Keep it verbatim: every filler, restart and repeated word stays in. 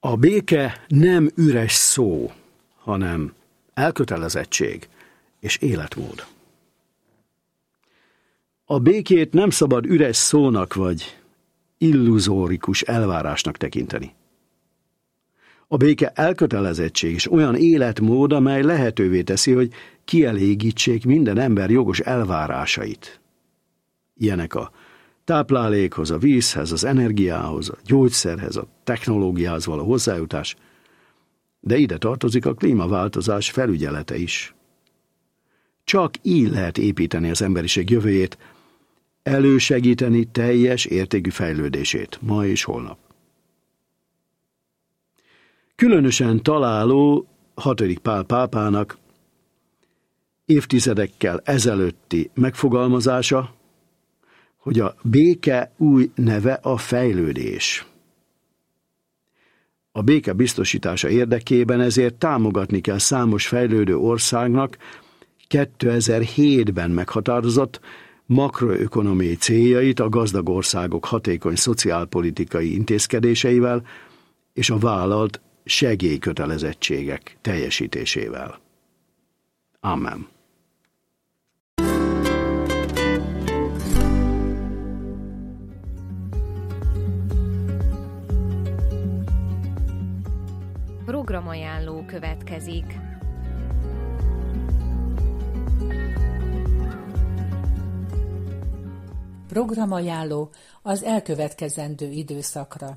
A béke nem üres szó, hanem elkötelezettség és életmód. A békét nem szabad üres szónak vagy illuzórikus elvárásnak tekinteni. A béke elkötelezettség és olyan életmód, amely lehetővé teszi, hogy kielégítsék minden ember jogos elvárásait. Ilyenek a táplálékhoz, a vízhez, az energiához, a gyógyszerhez, a technológiához való hozzájutás, de ide tartozik a klímaváltozás felügyelete is. Csak így lehet építeni az emberiség jövőjét, elősegíteni teljes értékű fejlődését, ma és holnap. Különösen találó hatodik Pál pápának évtizedekkel ezelőtti megfogalmazása, hogy a béke új neve a fejlődés. A béke biztosítása érdekében ezért támogatni kell számos fejlődő országnak kétezer-hétben meghatározott makroökonomiai céljait a gazdag országok hatékony szociálpolitikai intézkedéseivel és a vállalt segélykötelezettségek teljesítésével. Amen. Programajánló következik. Programajánló az elkövetkezendő időszakra.